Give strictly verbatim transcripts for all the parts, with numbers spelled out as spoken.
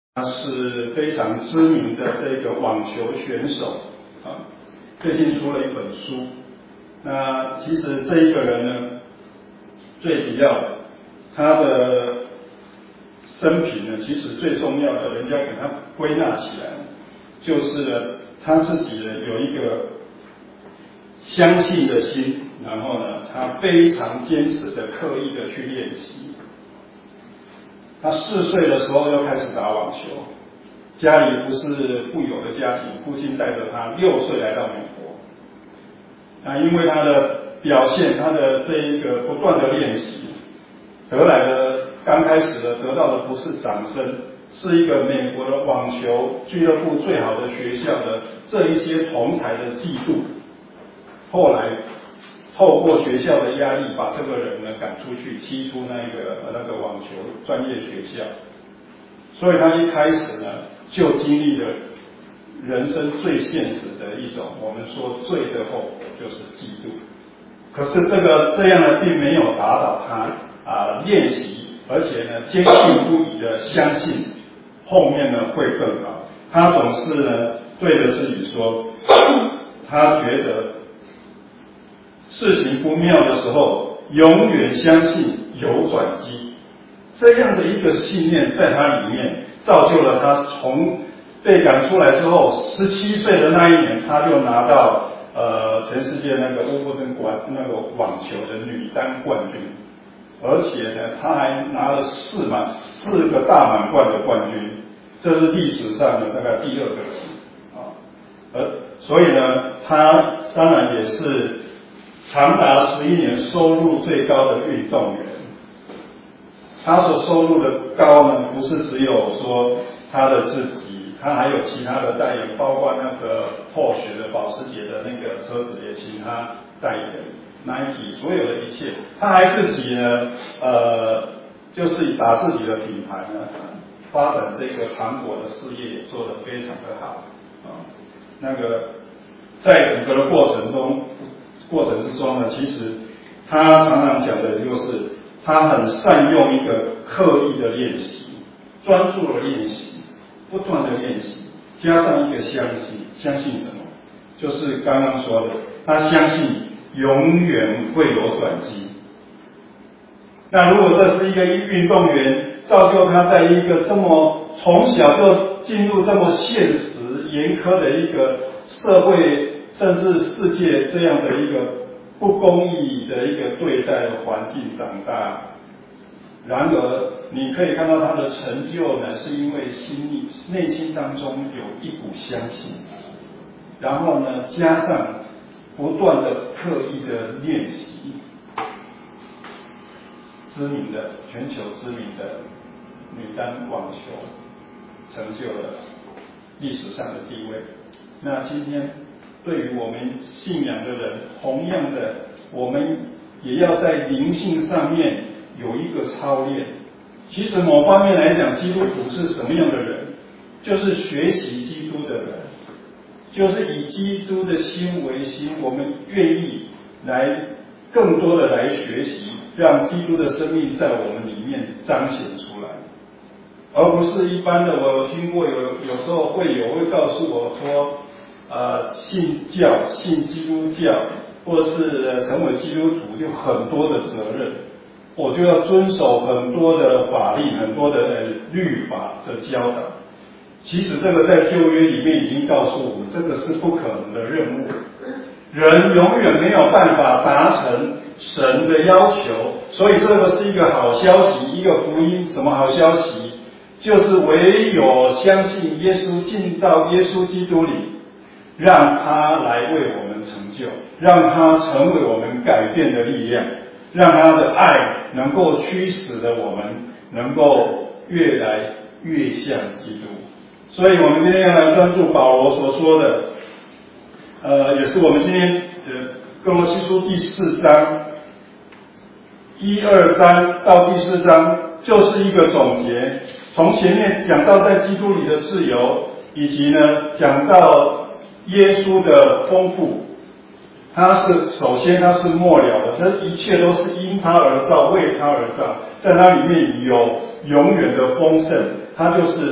他是非常知名的这个网球选手啊，最近出了一本书。那其实这一个人呢，最主要他的生平呢，其实最重要的，人家给他归纳起来，就是呢他自己呢有一个相信的心，然后呢，他非常坚持的、刻意的去练习。他四岁的时候就开始打网球，家里不是富有的家庭，父亲带着他六岁来到美国。啊，因为他的表现，他的这一个不断的练习，得来的刚开始的得到的不是掌声，是一个美国的网球俱乐部最好的学校的这一些同才的嫉妒。后来透过学校的压力，把这个人呢赶出去，踢出那个那个网球专业学校。所以他一开始呢，就经历了人生最现实的一种，我们说罪的后果就是嫉妒。可是这个这样呢，并没有打倒他啊，练习，而且呢，坚信不疑的相信后面呢会更好。他总是呢对着自己说，他觉得事情不妙的时候，永远相信有转机。这样的一个信念在他里面，造就了他从被赶出来之后，十七岁的那一年，他就拿到呃全世界那个乌布顿馆那个网球的女单冠军，而且呢，他还拿了四满四个大满贯的冠军，这是历史上的大概第二个人啊。而所以呢，他当然也是长达十一年收入最高的运动员。他所收入的高呢，不是只有说他的自己，他还有其他的代言，包括那个 Porsche 的保时捷的那个车子也请他代言 ，Nike 所有的一切，他还自己呢，呃，就是把自己的品牌呢，发展这个糖果的事业也做得非常的好啊。那个在整个的过程中，过程之中呢，其实他常常讲的就是。他很善用一个刻意的练习，专注的练习，不断的练习，加上一个相信，相信什么？就是刚刚说的，他相信永远会有转机。那如果这是一个运动员，造就他在一个这么从小就进入这么现实严苛的一个社会，甚至世界这样的一个不公义的一个对待的环境长大，然而你可以看到他的成就呢，是因为心里内心当中有一股相信，然后呢加上不断的刻意的练习，知名的全球知名的女单网球成就了历史上的地位。那今天对于我们信仰的人，同样的，我们也要在灵性上面有一个操练。其实某方面来讲，基督徒是什么样的人？就是学习基督的人，就是以基督的心为心，我们愿意来更多的来学习，让基督的生命在我们里面彰显出来，而不是一般的。我听过有有时候会有会告诉我说，呃，信教、信基督教，或者是成为基督徒，就很多的责任，我就要遵守很多的法律、很多的呃律法的教导。其实这个在旧约里面已经告诉我们，这个是不可能的任务。人永远没有办法达成神的要求，所以这个是一个好消息，一个福音。什么好消息？就是唯有相信耶稣，进到耶稣基督里，让他来为我们成就，让他成为我们改变的力量，让他的爱能够驱使着我们能够越来越像基督。所以我们今天要来专注保罗所说的，呃，也是我们今天的哥罗西书第四章一二三到第四章，就是一个总结。从前面讲到在基督里的自由，以及呢讲到耶稣的丰富，他是首先他是末了的，这一切都是因他而造，为他而造，在他里面有永远的丰盛，他就是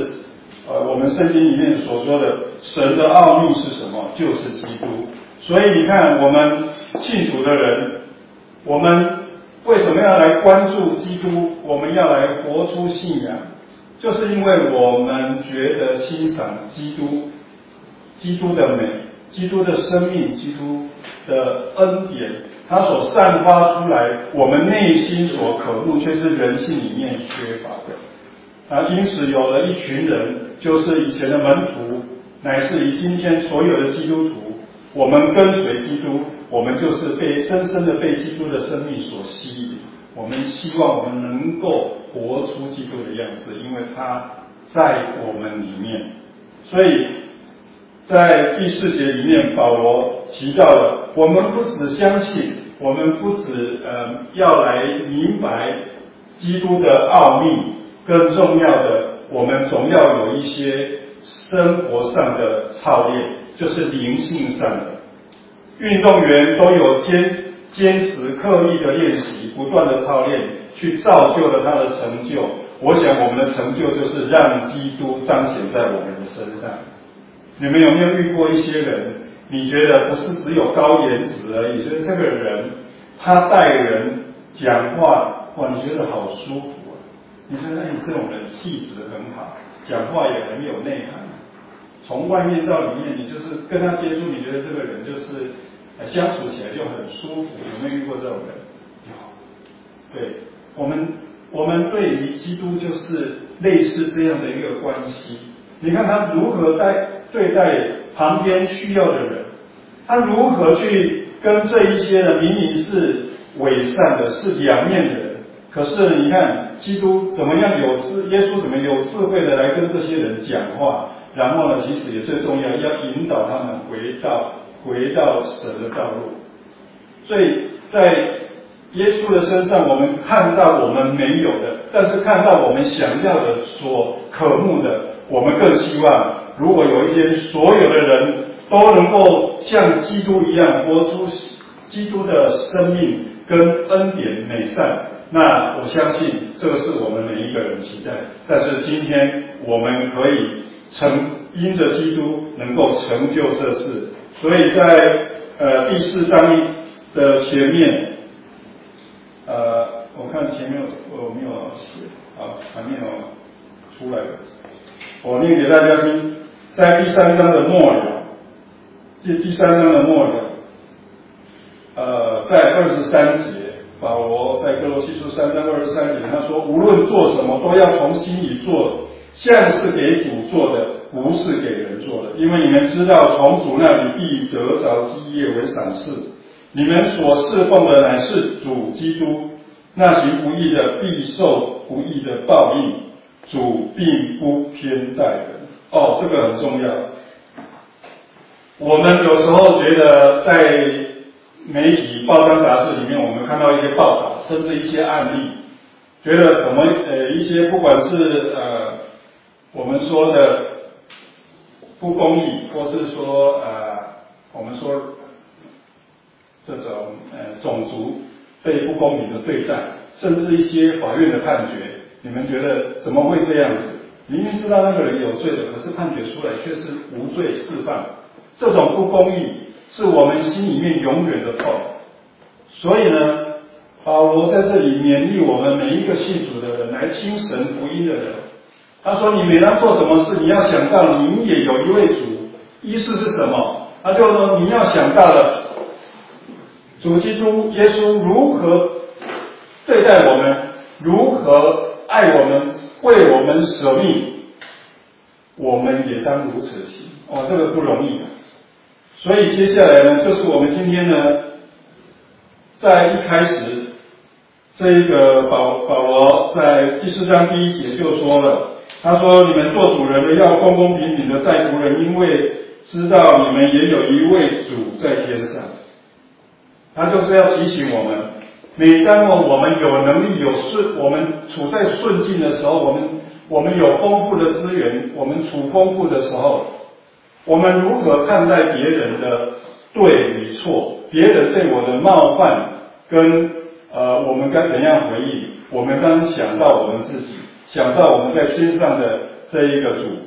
呃，我们圣经里面所说的神的奥秘是什么？就是基督。所以你看，我们信主的人，我们为什么要来关注基督？我们要来活出信仰，就是因为我们觉得欣赏基督，基督的美，基督的生命，基督的恩典，他所散发出来，我们内心所渴慕，却是人性里面缺乏的。啊，因此有了一群人，就是以前的门徒，乃至于今天所有的基督徒，我们跟随基督，我们就是被深深的被基督的生命所吸引。我们希望我们能够活出基督的样式，因为他在我们里面。所以在第四节里面，保罗提到了，我们不只相信，我们不只呃要来明白基督的奥秘，更重要的，我们总要有一些生活上的操练，就是灵性上的。运动员都有坚坚持刻意的练习，不断的操练，去造就了他的成就。我想我们的成就就是让基督彰显在我们的身上。你们有没有遇过一些人，你觉得不是只有高颜值而已，就是这个人他待人讲话，哇，你觉得好舒服啊！你觉得哎，这种人气质很好，讲话也很有内涵。从外面到里面，你就是跟他接触，你觉得这个人就是相处起来就很舒服。有没有遇过这种人？有。对，我们我们对于基督就是类似这样的一个关系。你看他如何待对待旁边需要的人，他如何去跟这一些人明明是伪善的，是两面的人，可是你看基督怎么样有智，耶稣怎么有智慧的来跟这些人讲话，然后呢，其实也最重要，要引导他们回到回到神的道路。所以在耶稣的身上，我们看到我们没有的，但是看到我们想要的、所渴慕的，我们更希望，如果有一天所有的人都能够像基督一样活出基督的生命跟恩典美善，那我相信这个是我们每一个人期待。但是今天我们可以成因着基督能够成就这事，所以在呃第四章的前面，呃，我看前面我没有写啊，还没有出来。我念给大家听，在第三章的末了，第第三章的末了，呃，在二十三节，保罗在哥罗西书三章二十三节，他说：“无论做什么，都要从心里做，像是给主做的，不是给人做的，因为你们知道，从主那里必得着基业为赏赐。你们所侍奉的乃是主基督，那行不义的必受不义的报应。主并不偏待人。”哦，这个很重要。我们有时候觉得在媒体、报章、杂志里面，我们看到一些报道，甚至一些案例，觉得怎么呃一些不管是呃我们说的不公义，或是说呃我们说这种呃种族被不公平的对待，甚至一些法院的判决，你们觉得怎么会这样子？明明知道那个人有罪的，可是判决出来却是无罪释放，这种不公义是我们心里面永远的痛。所以呢，保罗在这里勉励我们每一个信主的人，来听神福音的人。他说：“你每当做什么事，你要想到你也有一位主。意思是什么？他就说你要想到了主基督耶稣如何对待我们，如何爱我们，为我们舍命，我们也当如此行。”哦，这个不容易。所以接下来呢，就是我们今天呢，在一开始，这一个保保罗在第四章第一节就说了，他说：“你们做主人的要公公平平的待仆人，因为知道你们也有一位主在天上。”他就是要提醒我们，每当我们有能力、有顺，我们处在顺境的时候，我们我们有丰富的资源，我们处丰富的时候，我们如何看待别人的对与错？别人对我的冒犯，跟呃，我们该怎样回应？我们刚想到我们自己，想到我们在天上的这一个主，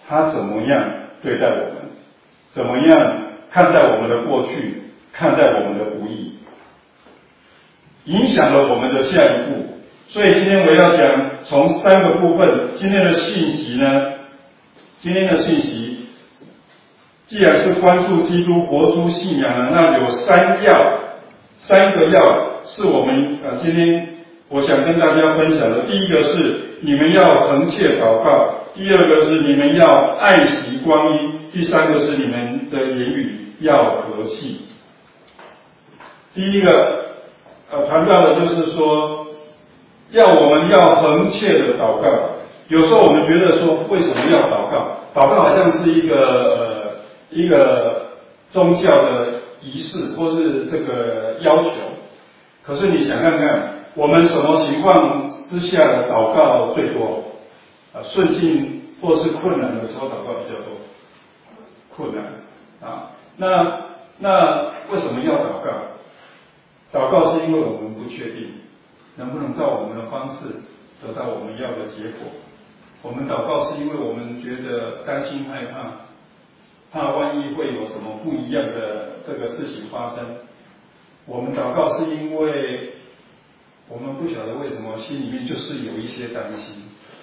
他怎么样对待我们，怎么样看待我们的过去，看待我们的不义，影响了我们的下一步。所以今天我要讲从三个部分，今天的信息呢，今天的信息既然是关注基督活出信仰呢，那有三要，三个要是我们呃今天我想跟大家分享的。第一个是你们要恒切祷告，第二个是你们要爱惜光阴，第三个是你们的言语要和气。第一个呃谈到的就是说，要我们要恒切的祷告。有时候我们觉得说，为什么要祷告？祷告好像是一个呃一个宗教的仪式或是这个要求。可是你想看看，我们什么情况之下的祷告最多？啊，顺境或是困难的时候祷告比较多。困难啊，那那为什么要祷告？祷告是因为我们不确定能不能照我们的方式得到我们要的结果。我们祷告是因为我们觉得担心害怕，怕万一会有什么不一样的这个事情发生。我们祷告是因为我们不晓得为什么心里面就是有一些担心。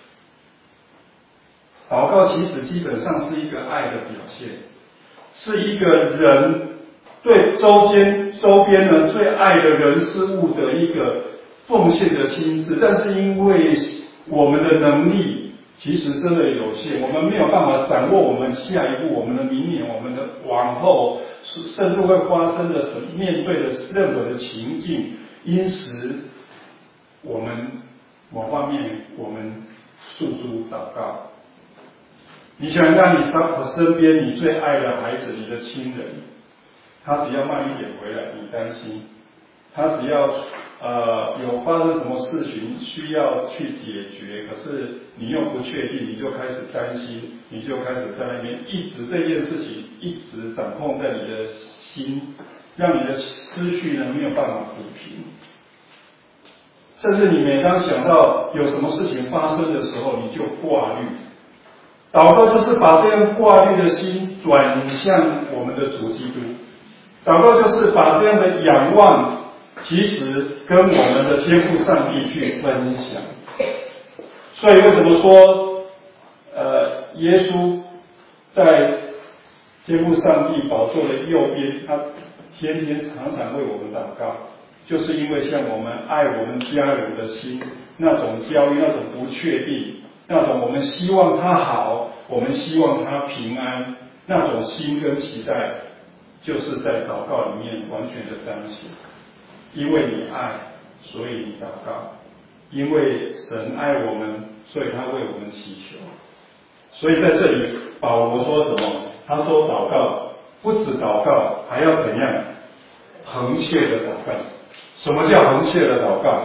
祷告其实基本上是一个爱的表现，是一个人对周间周边呢最爱的人事物的一个奉献的心智。但是因为我们的能力其实真的有限，我们没有办法掌握我们下一步，我们的明年，我们的往后，甚至会发生的面对的任何的情境，因此我们某方面我们诉诸祷告。你想让你身边你最爱的孩子，你的亲人，他只要慢一点回来，你担心；他只要呃有发生什么事情需要去解决，可是你又不确定，你就开始担心，你就开始在那边一直这件事情一直掌控在你的心，让你的思绪呢没有办法抚平。甚至你每当想到有什么事情发生的时候，你就挂虑。祷告就是把这样挂虑的心转向我们的主基督，祷告就是把这样的仰望，其实跟我们的天父上帝去分享。所以为什么说，呃，耶稣在天父上帝宝座的右边，他天天常常为我们祷告，就是因为像我们爱我们家人的心，那种焦虑，那种不确定，那种我们希望他好，我们希望他平安，那种心跟期待，就是在祷告里面完全的彰显。因为你爱，所以你祷告；因为神爱我们，所以他为我们祈求。所以在这里，保罗说什么？他说祷告不止祷告，还要怎样？恒切的祷告。什么叫恒切的祷告？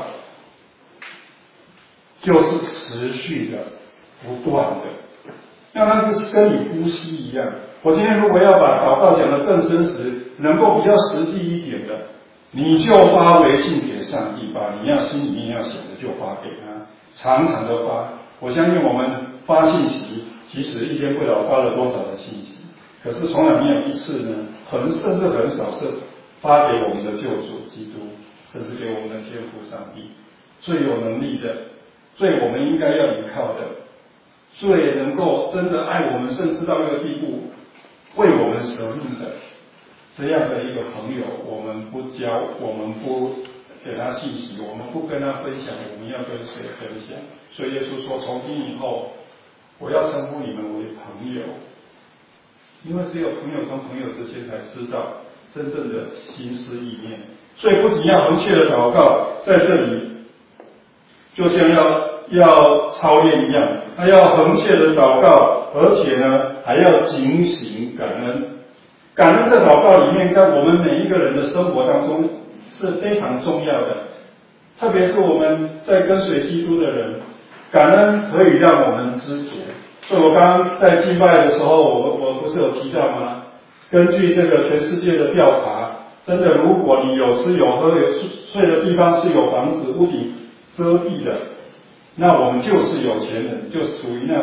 就是持续的、不断的，让它是跟你呼吸一样。我今天如果要把祷告讲得更真实，能够比较实际一点的，你就发微信给上帝，把你要心里面要想的就发给他，常常的发。我相信我们发信息，其实一天不知道发了多少的信息，可是从来没有一次呢，很甚至很少是发给我们的救主基督，甚至给我们的天父上帝，最有能力的，最我们应该要依靠的，最能够真的爱我们，甚至到一个地步为我们舍命的这样的一个朋友，我们不交，我们不给他信息，我们不跟他分享，我们要跟谁分享？所以耶稣说，从今以后我要称呼你们为朋友，因为只有朋友跟朋友之间才知道真正的心思意念。所以不仅要恒切的祷告，在这里就像要要操练一样，他要恒切的祷告，而且呢还要警醒感恩。感恩在祷告里面，在我们每一个人的生活当中是非常重要的，特别是我们在跟随基督的人，感恩可以让我们知足。所以我刚刚在敬拜的时候，我我不是有提到吗？根据这个全世界的调查，真的如果你有吃有喝有睡的地方是有房子屋顶遮蔽的，那我们就是有钱人，就属于那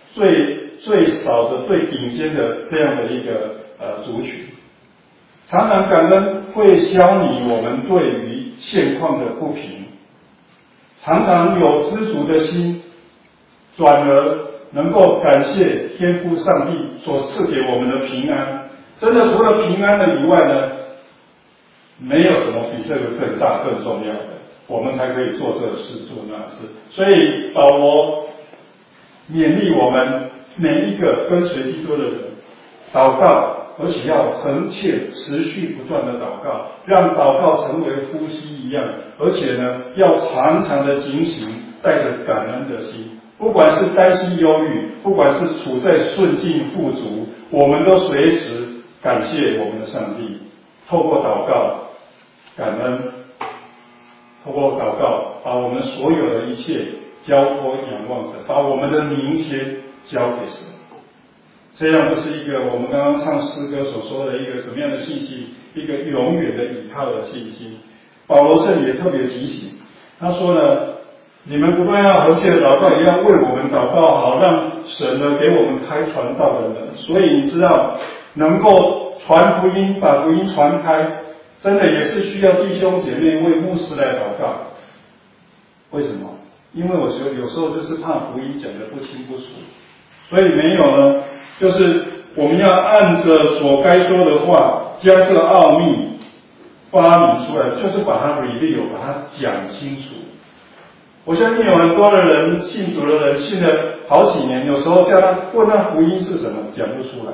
最最少的、最顶尖的这样的一个呃族群。常常感恩会消弭我们对于现况的不平，常常有知足的心，转而能够感谢天父上帝所赐给我们的平安。真的除了平安的以外呢，没有什么比这个更大更重要的，我们才可以做这事做那事。所以保罗勉励我们每一个跟随基督的人，祷告，而且要恒切持续不断的祷告，让祷告成为呼吸一样，而且呢要常常的警醒，带着感恩的心，不管是担心忧郁，不管是处在顺境富足，我们都随时感谢我们的上帝，透过祷告感恩，透过祷告把我们所有的一切交托仰望神，把我们的明天交给神。这样就是一个我们刚刚唱诗歌所说的一个什么样的信心，一个永远的倚靠的信心。保罗这里也特别提醒，他说呢，你们不断要恒切的祷告，也要为我们祷告好，让神呢给我们开传道的人。所以你知道，能够传福音，把福音传开，真的也是需要弟兄姐妹为牧师来祷告。为什么？因为我觉得有时候就是怕福音讲得不清不楚，所以没有呢，就是我们要按着所该说的话，将这个奥秘发明出来，就是把它 reveal， 把它讲清楚。我相信有很多的人信主的人信了好几年，有时候叫他问他福音是什么，讲不出来。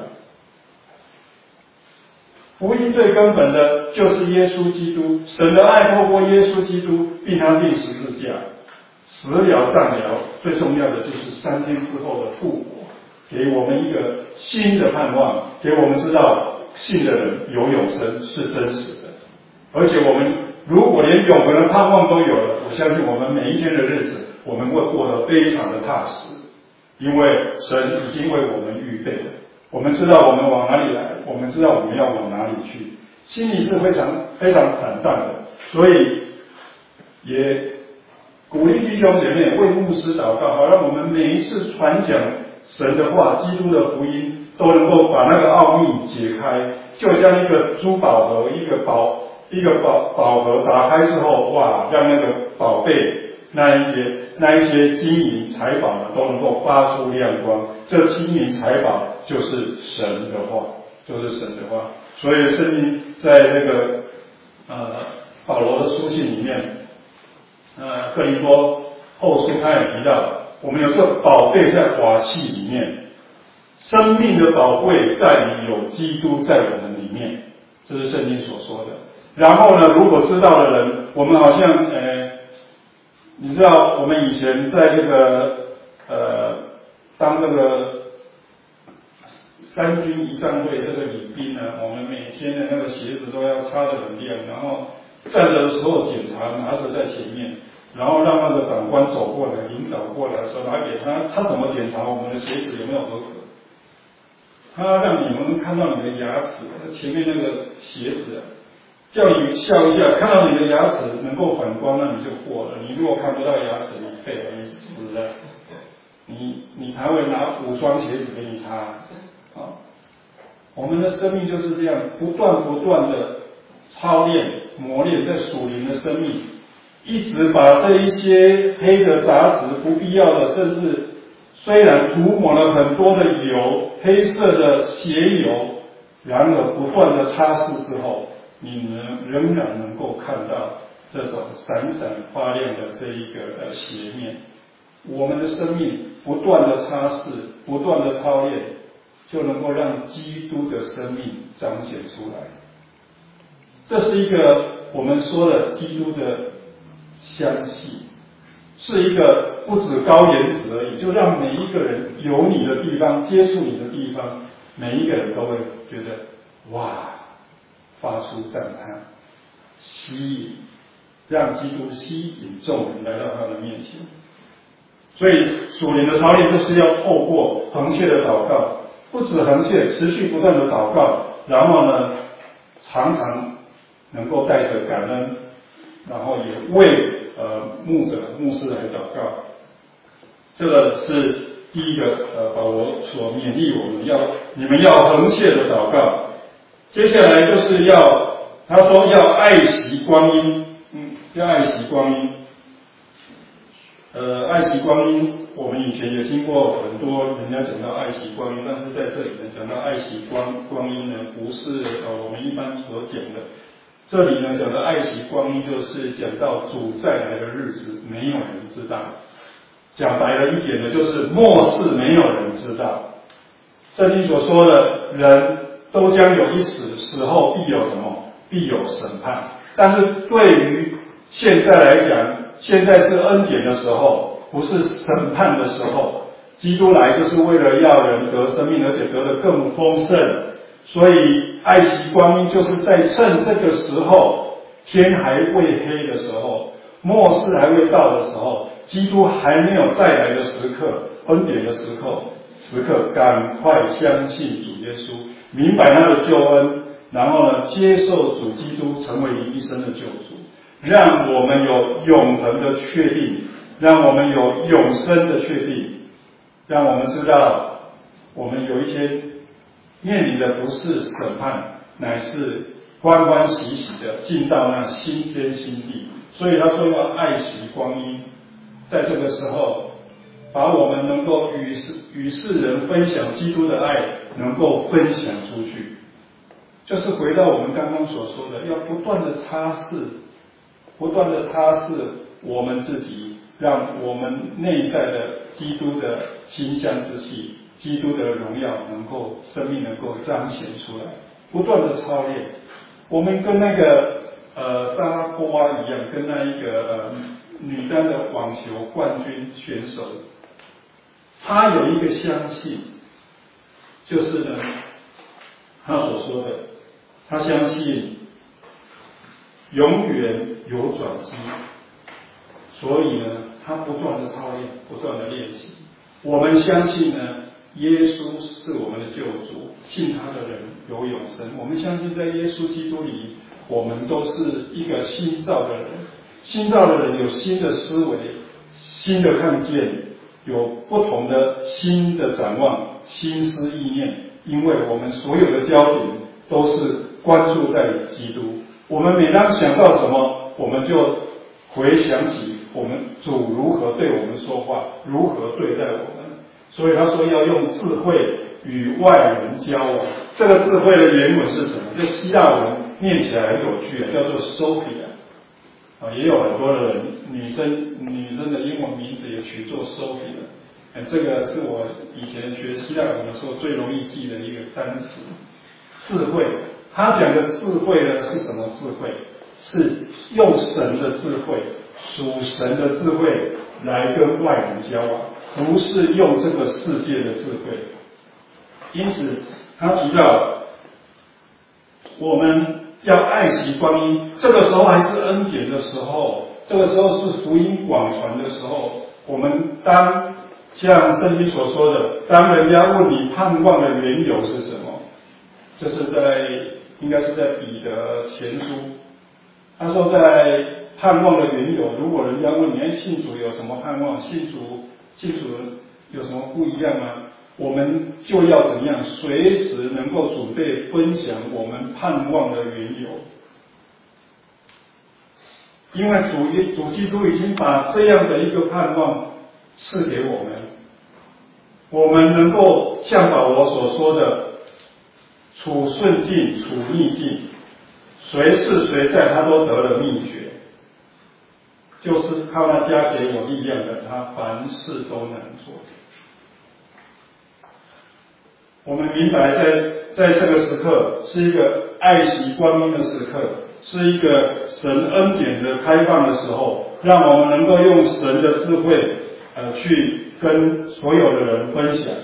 福音最根本的就是耶稣基督，神的爱透过耶稣基督，并他钉十字架，死了葬了，最重要的就是三天之后的复活，给我们一个新的盼望，给我们知道信的人有永生是真实的。而且我们如果连永恒的盼望都有了，我相信我们每一天的日子我们会过得非常的踏实，因为神已经为我们预备了。我们知道我们往哪里来，我们知道我们要往哪里去，心里是非常非常坦荡的。所以也鼓励弟兄姐妹为牧师祷告，好让我们每一次传讲神的话，基督的福音，都能够把那个奥秘解开，就像一个珠宝盒，一个宝一个宝宝盒打开之后，哇，让那个宝贝那一些那一些金银财宝呢，都能够发出亮光。这金银财宝就是神的话，就是神的话。所以圣经在那个呃保罗的书信里面，呃哥林多后书他也提到，我们有这宝贝在瓦器里面，生命的宝贵在于有基督在我们里面，这是圣经所说的。然后呢，如果知道的人，我们好像呃，你知道我们以前在这个呃当这个三军仪仗队这个礼兵呢，我们每天的那个鞋子都要擦得很亮，然后站着的时候检查，拿着在前面，然后让那个长官走过来，领导过来的时候拿给他，他怎么检查我们的鞋子有没有合格？他让你们看到你的牙齿，前面那个鞋子、啊，叫你笑一下，看到你的牙齿能够反光，那你就过了。你如果看不到牙齿，你废了，你死了。你你还会拿五双鞋子给你擦啊？我们的生命就是这样，不断不断的操练磨练，在属灵的生命，一直把这一些黑的杂质、不必要的，甚至虽然涂抹了很多的油，黑色的鞋油，然而不断的擦拭之后，你能仍然能够看到这种闪闪发亮的这一个鞋面。我们的生命不断的擦拭，不断的操练，就能够让基督的生命彰显出来。这是一个我们说的基督的香气，是一个不止高颜值而已，就让每一个人有你的地方，接触你的地方，每一个人都会觉得哇，发出赞叹，吸引，让基督吸引众人来到他的面前。所以属灵的操练就是要透过恒切的祷告，不止恒切，持续不断的祷告，然后呢，常常能够带着感恩，然后也为呃牧者牧师来祷告。这个是第一个呃保罗所勉励我们要你们要恒切的祷告。接下来就是要他说要爱惜光阴，嗯，要爱惜光阴。呃，爱惜光阴，我们以前也听过很多人家讲到爱惜光阴，但是在这里呢，讲到爱惜光光阴呢，不是呃我们一般所讲的。这里呢讲的爱惜光阴，就是讲到主再来的日子，没有人知道。讲白了一点呢，就是末世没有人知道。圣经所说的人都将有一死，死后必有什么？必有审判。但是对于现在来讲，现在是恩典的时候，不是审判的时候。基督来就是为了要人得生命，而且得得更丰盛。所以爱惜光阴，就是在趁这个时候，天还未黑的时候，末世还未到的时候，基督还没有再来的时刻，恩典的时刻，时刻赶快相信主耶稣，明白他的救恩，然后呢，接受主基督成为你一生的救主，让我们有永恒的确定，让我们有永生的确定，让我们知道我们有一天面临的不是审判，乃是欢欢喜喜的进到那新天新地。所以他说要爱惜光阴，在这个时候把我们能够与世与世人分享基督的爱能够分享出去，就是回到我们刚刚所说的，要不断的擦拭不断的擦拭我们自己，让我们内在的基督的馨香之气，基督的荣耀能够生命能够彰显出来，不断的操练。我们跟那个呃莎拉波娃一样，跟那一个呃女单的网球冠军选手，他有一个相信，就是呢他所说的，他相信永远有转机，所以呢他不断的操练，不断的练习。我们相信呢耶稣是我们的救主，信他的人有永生。我们相信在耶稣基督里，我们都是一个新造的人。新造的人有新的思维，新的看见，有不同的新的展望，心思意念，因为我们所有的焦点都是关注在基督。我们每当想到什么，我们就回想起我们主如何对我们说话，如何对待我们。所以他说要用智慧与外人交往。这个智慧的原文是什么？就希腊文念起来很有趣，叫做 Sophia。啊，也有很多的人，女生女生的英文名字也取作 Sophia。哎，这个是我以前学希腊文的时候最容易记的一个单词。智慧，他讲的智慧呢是什么智慧？是用神的智慧，属神的智慧来跟外人交往，不是用这个世界的智慧。因此他提到我们要爱惜光阴，这个时候还是恩典的时候，这个时候是福音广传的时候。我们当像圣经所说的，当人家问你盼望的缘由是什么，这是在应该是在彼得前书，他说在盼望的缘由，如果人家问你，哎，信主有什么盼望？信主信主有什么不一样吗？我们就要怎样随时能够准备分享我们盼望的缘由，因为主主基督已经把这样的一个盼望赐给我们，我们能够像保罗所说的，处顺境处逆境，随是随在他都得了秘诀，就是靠他加给我力量的，他凡事都能做。我们明白在在这个时刻是一个爱惜光阴的时刻，是一个神恩典的开放的时候，让我们能够用神的智慧呃去跟所有的人分享。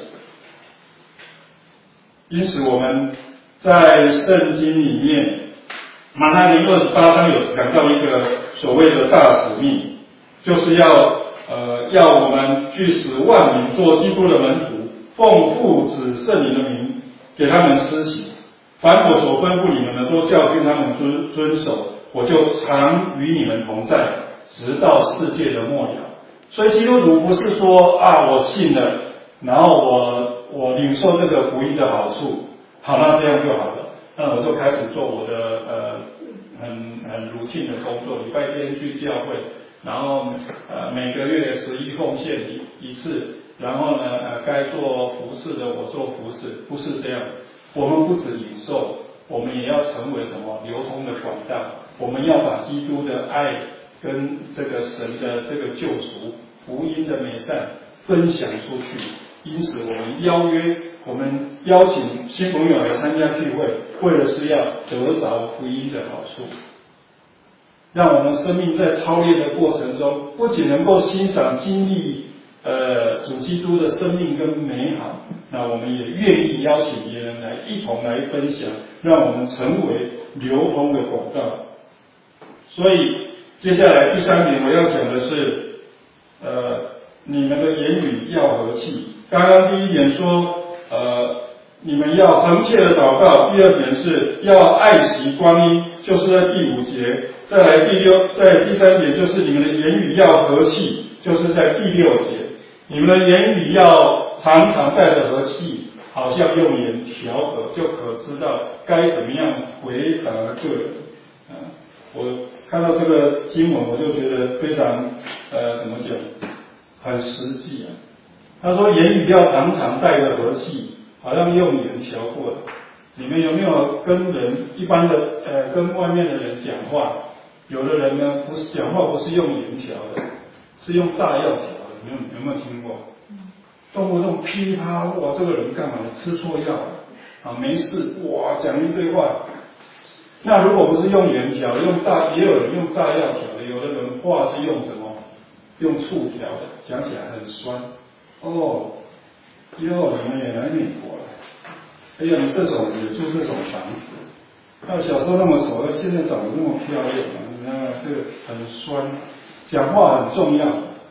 因此我们在圣经里面马太福音二十八章有讲到一个所谓的大使命，就是要呃要我们去使万民做基督的门徒，奉父子圣灵的名给他们施洗，凡我所吩咐你们的，都教训他们遵遵守，我就常与你们同在，直到世界的末了。所以基督徒不是说啊我信了， 然后我我领受这个福音的好处，好，那这样就好了。那我就开始做我的呃很很 routine 的工作，礼拜天去教会，然后呃每个月十一奉献一一次，然后呢呃该做服侍的我做服侍，不是这样。我们不止领受，我们也要成为什么流通的管道。我们要把基督的爱跟这个神的这个救赎福音的美善分享出去。因此我们邀约，我们邀请新朋友来参加聚会，为的是要得着福音的好处，让我们生命在操练的过程中，不仅能够欣赏经历呃主基督的生命跟美好，那我们也愿意邀请别人来一同来分享，让我们成为流通的管道。所以接下来第三点我要讲的是，呃，你们的言语要和气。刚刚第一点说，呃，你们要恒切的祷告；第二点是要爱惜光阴，就是在第五节。再来第六，在第三点就是你们的言语要和气，就是在第六节。你们的言语要常常带着和气，好像用言调和，就可知道该怎么样回答个人。啊，我看到这个经文，我就觉得非常呃，怎么讲，很实际啊。他说言语要常常带着和气，好像用言调过的。你们有没有跟人一般的呃跟外面的人讲话？有的人呢，不是讲话不是用言调的，是用炸药调的。你们有没有听过？动不动噼啪，哇，这个人干嘛？吃错药啊？没事，哇，讲一堆话。那如果不是用言调，用炸，也有人用炸药调的。有的人话是用什么？用醋调的，讲起来很酸。哦，哟，你们也来美国了？哎呀，你这种也住这种房子，那小时候那么丑，现在长得那么漂亮，你看这个很酸，讲话很重要。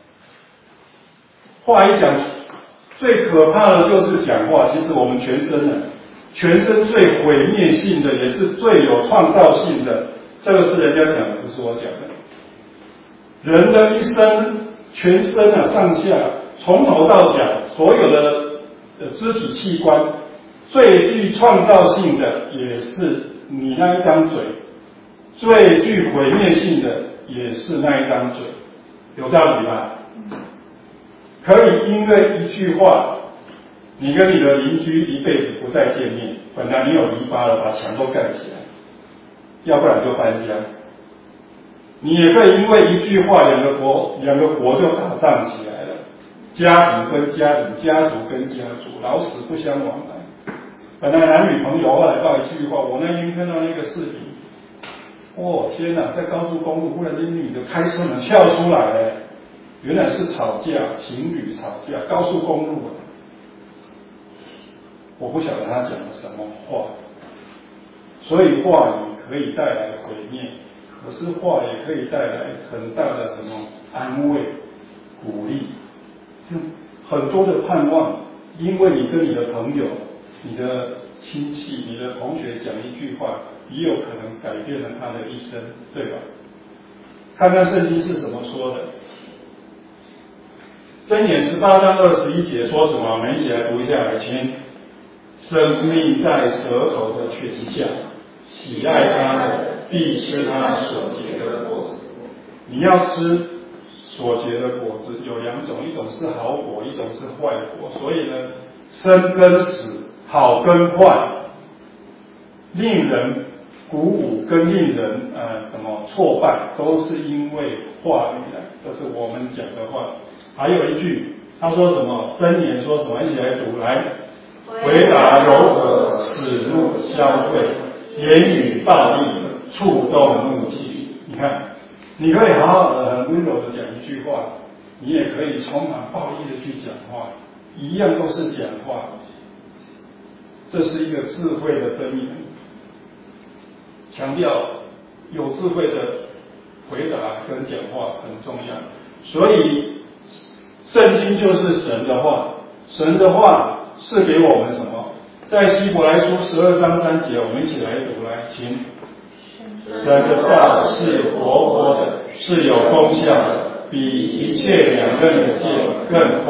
话一讲，最可怕的就是讲话。其实我们全身呢，全身最毁灭性的，也是最有创造性的，这个是人家讲的，不是我讲的。人的一生，全身啊上下，从头到脚，所有的呃肢体器官，最具创造性的也是你那一张嘴，最具毁灭性的也是那一张嘴，有道理吧？可以因为一句话，你跟你的邻居一辈子不再见面，本来你有篱笆了，把墙都盖起来，要不然就搬家。你也可以因为一句话，两个国两个国就打仗起来了，家庭跟家庭，家族跟家族，老死不相往来。本来男女朋友，后来到一句话，我那天看到那个视频，哦天哪，在高速公路忽然间女的开车门跳出来了，原来是吵架，情侣吵架，高速公路啊。我不晓得他讲了什么话，所以话语可以带来毁灭，可是话也可以带来很大的什么安慰、鼓励，就很多的盼望。因为你跟你的朋友、你的亲戚、你的同学讲一句话，也有可能改变了他的一生，对吧？看看圣经是怎么说的。箴言十八章二十一节说什么？我们一起来读一下来，请。生命在舌头的泉下，喜爱它的必吃它所结的果子。你要吃所结的果子有两种，一种是好果，一种是坏果。所以呢，生跟死，好跟坏，令人鼓舞跟令人呃什么挫败，都是因为话语来。这是我们讲的话。还有一句，他说什么？箴言说什么？一起来读来。回答柔和，使怒消退；言语暴力，触动怒气。你看，你可以好好的、很温柔的讲一句话，你也可以充满暴力的去讲话，一样都是讲话。这是一个智慧的箴言，强调有智慧的回答跟讲话很重要。所以，圣经就是神的话，神的话。是给我们什么？在希伯来书十二章三节，我们一起来读来，请。神的道是活泼的，是有功效的，比一切两刃的剑更快，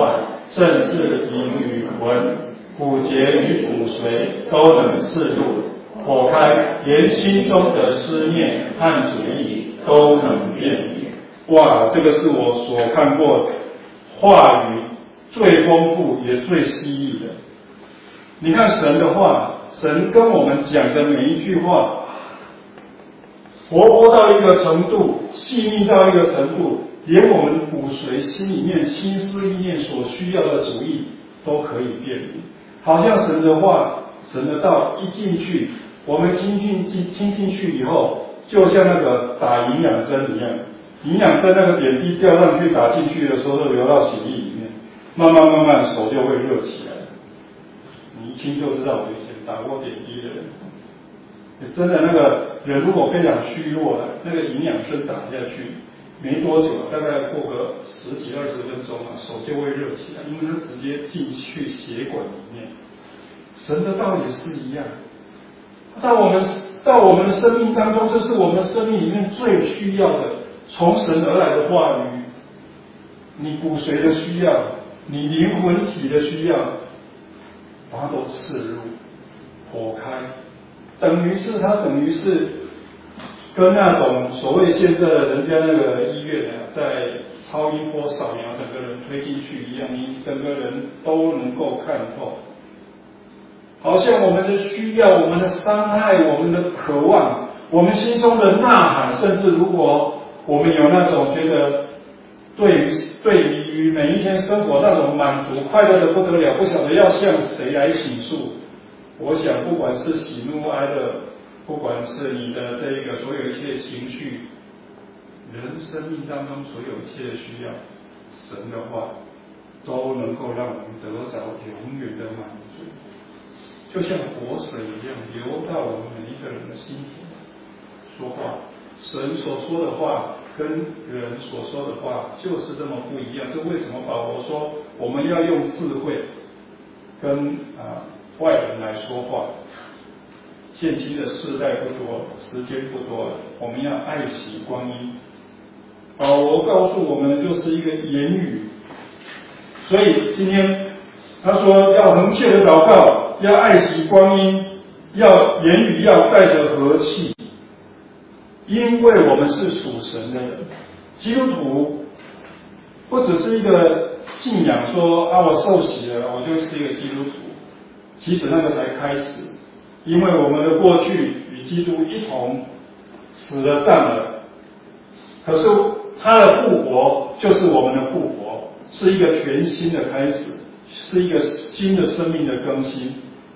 甚至灵与魂、骨节与骨髓都能刺入、剖开，连心中的思念和主意都能辨明。哇，这个是我所看过话语最丰富也最犀利的。你看神的话，神跟我们讲的每一句话，活泼到一个程度，细腻到一个程度，连我们骨髓心里面心思意念所需要的主意都可以辨明。好像神的话、神的道一进去，我们听进听听进去以后，就像那个打营养针一样，营养针那个点滴掉上去打进去的时候，都流到血液里面，慢慢慢慢手就会热起来。你一听就知道，我以前打过点滴的人，真的那个人如果非常虚弱了，那个营养针打下去，没多久，大概过个十几二十分钟啊，手就会热起来，因为它直接进去血管里面。神的道也是一样，到我们到我们的生命当中，这是我们生命里面最需要的，从神而来的话语，你骨髓的需要，你灵魂体的需要，把它都刺入、剖开，等于是它等于是跟那种所谓现在的人家那个医院啊，在超音波扫描整个人推进去一样，你整个人都能够看透。好像我们的需要、我们的伤害、我们的渴望、我们心中的呐喊，甚至如果我们有那种觉得对于对于每一天生活那种满足、快乐的不得了，不晓得要向谁来倾诉。我想，不管是喜怒哀乐，不管是你的这一个所有一切情绪，人生命当中所有一切的需要，神的话都能够让我们得着永远的满足。就像活水一样流到我们每一个人的心田。说话，神所说的话跟人所说的话就是这么不一样。这为什么保罗说我们要用智慧跟啊外人来说话？现今的世代不多，时间不多了，我们要爱惜光阴。保罗告诉我们的就是一个言语，所以今天他说要恒切的祷告，要爱惜光阴，要言语要带着和气，因为我们是属神的人。基督徒不只是一个信仰说啊我受洗了我就是一个基督徒，其实那个才开始，因为我们的过去与基督一同死了葬了，可是他的复活就是我们的复活，是一个全新的开始，是一个新的生命的更新，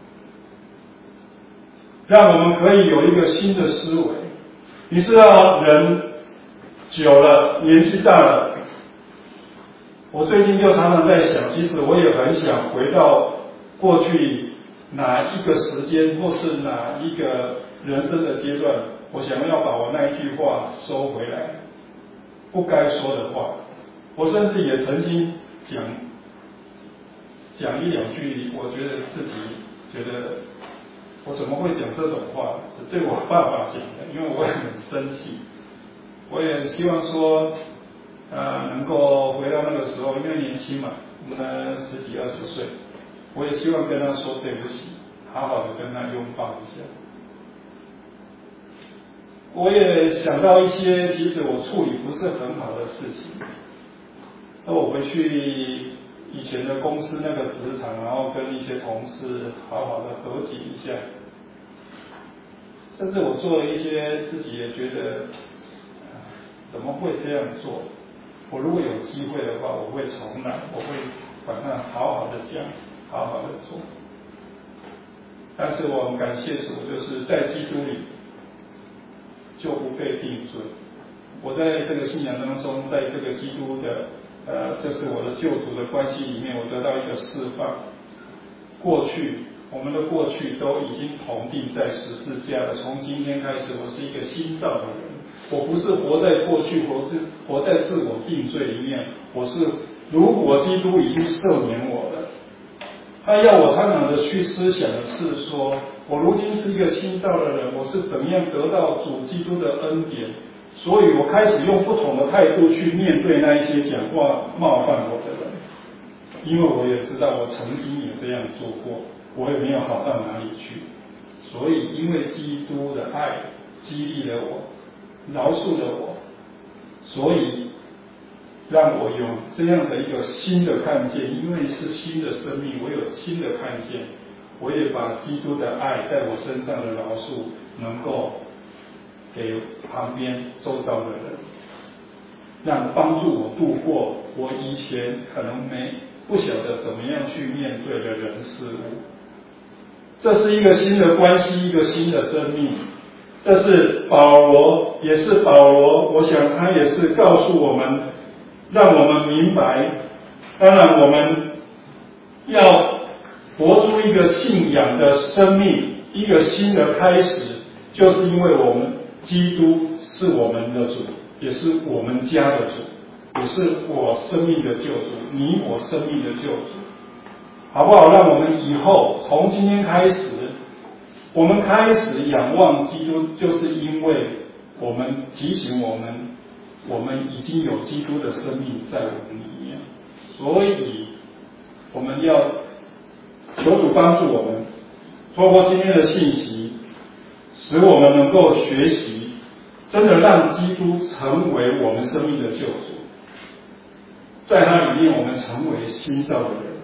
让我们可以有一个新的思维。你知道人久了，年纪大了，我最近就常常在想，其实我也很想回到过去哪一个时间或是哪一个人生的阶段，我想要把我那一句话收回来，不该说的话。我甚至也曾经讲讲一两句，我觉得自己觉得我怎么会讲这种话，是对我爸爸讲的，因为我也很生气，我也希望说呃能够回到那个时候，因为年轻嘛，呃十几二十岁，我也希望跟他说对不起，好好的跟他拥抱一下。我也想到一些其实我处理不是很好的事情，那我回去以前的公司那个职场，然后跟一些同事好好的和解一下，甚至我做了一些自己也觉得、呃、怎么会这样做，我如果有机会的话我会重来，我会把它好好的讲，好好的做。但是我很感谢主，就是在基督里就不被定罪。我在这个信仰当中，在这个基督的呃，这是我的救主的关系里面，我得到一个释放。过去我们的过去都已经同定在十字架了，从今天开始我是一个新造的人，我不是活在过去，活自活在自我定罪里面，我是如果基督已经赦免我了，他要我常常的去思想的是说，我如今是一个新造的人，我是怎么样得到主基督的恩典，所以我开始用不同的态度去面对那一些讲话冒犯我的人。 因为我也知道我曾经也这样做过，我也没有好到哪里去。所以因为基督的爱激励了我，饶恕了我，所以让我有这样的一个新的看见，因为是新的生命，我有新的看见，我也把基督的爱在我身上的饶恕能够给旁边周遭的人，让帮助我度过我以前可能没不晓得怎么样去面对的人事物。这是一个新的关系，一个新的生命。这是保罗，也是保罗，我想他也是告诉我们，让我们明白，当然我们要活出一个信仰的生命，一个新的开始，就是因为我们基督是我们的主，也是我们家的主，也是我生命的救主，你我生命的救主，好不好？让我们以后从今天开始，我们开始仰望基督，就是因为我们提醒我们，我们已经有基督的生命在我们里面，所以我们要求主帮助我们，透过今天的信息，使我们能够学习，真的让基督成为我们生命的救主，在他里面我们成为新造的人。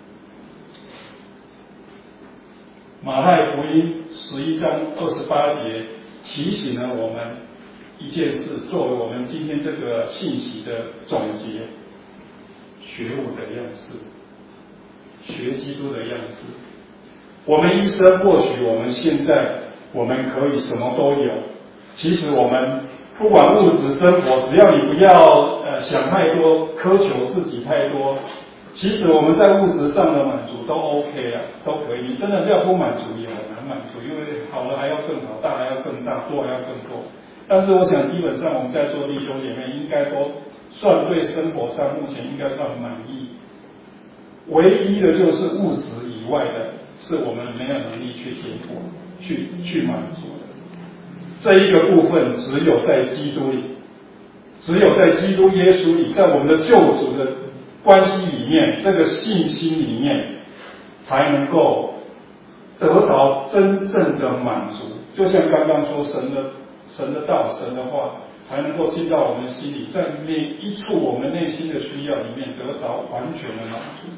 马太福音十一章二十八节提醒了我们一件事，作为我们今天这个信息的总结：学我的样式，学基督的样式。我们一生或许我们现在我们可以什么都有，其实我们不管物质生活，只要你不要呃想太多，苛求自己太多。其实我们在物质上的满足都 OK 啊，都可以。你真的要不满足也很难满足，因为好了还要更好，大还要更大，多还要更多。但是我想基本上我们在座弟兄姐妹应该都算对生活上目前应该算满意。唯一的就是物质以外的，是我们没有能力去填补、去去满足的。这一个部分只有在基督里，只有在基督耶稣里，在我们的救主的关系里面，这个信心里面，才能够得着真正的满足。就像刚刚说，神的神的道、神的话，才能够进到我们心里，在每一处我们内心的需要里面得着完全的满足。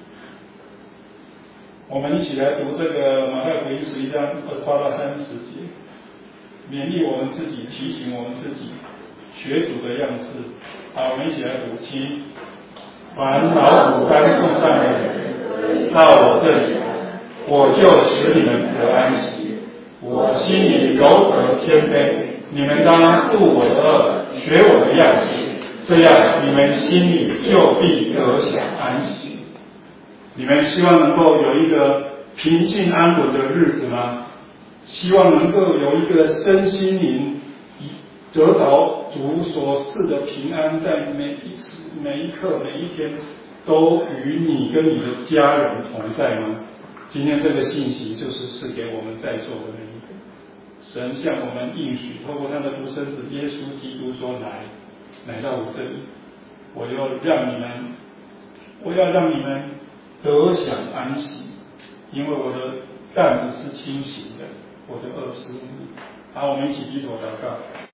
我们一起来读这个马太福音十一章二十八到三十节，勉励我们自己，提醒我们自己，学主的样式。好，我们一起来读，请。凡劳苦担重担的人，到我这里来，我就使你们得安息。我心里柔和谦卑，你们当度我的恶，学我的样式，这样你们心里就必得享安息。你们希望能够有一个平静安稳的日子吗？希望能够有一个身心灵得着主所赐的平安，在每一时每一刻每一天都与你跟你的家人同在吗？今天这个信息就是赐给我们在座的每一个。神向我们应许，透过他的独生子耶稣基督说：来，来到我这里，我要让你们，我要让你们得享安息，因为我的担子是轻省的，我的恶是无力。好，我们一起低头祷告。